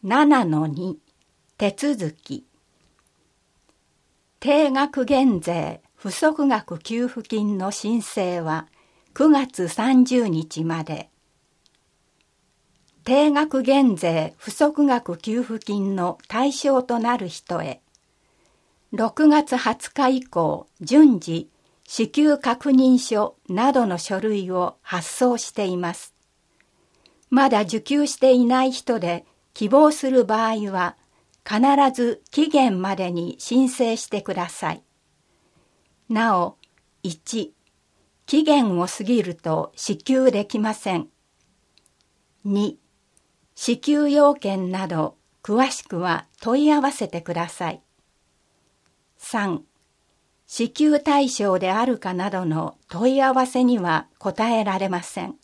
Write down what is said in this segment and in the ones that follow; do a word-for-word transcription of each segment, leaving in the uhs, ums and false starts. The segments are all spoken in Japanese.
ななのに 手続き。定額減税不足額給付金の申請はくがつさんじゅうにちまで。定額減税不足額給付金の対象となる人へ、ろくがつはつか以降順次支給確認書などの書類を発送しています。まだ受給していない人で希望する場合は必ず期限までに申請してください。なお、いち、期限を過ぎると支給できません。に、支給要件など詳しくは問い合わせてください。さん、支給対象であるかなどの問い合わせには答えられません。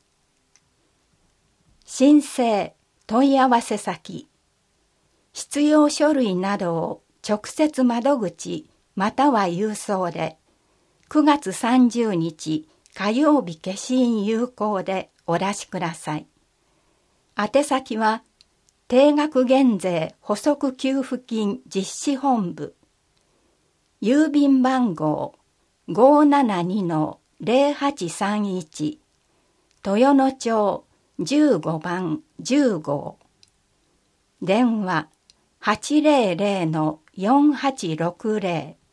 申請、問い合わせ先、必要書類などを直接窓口または郵送でくがつさんじゅうにち火曜日消印有効でお出しください。宛先は定額減税補足給付金実施本部、郵便番号 ごーななにのぜろはちさんいち 豊野町じゅうごばんじゅうごう、電話 はちぜろぜろのよんはちろくぜろ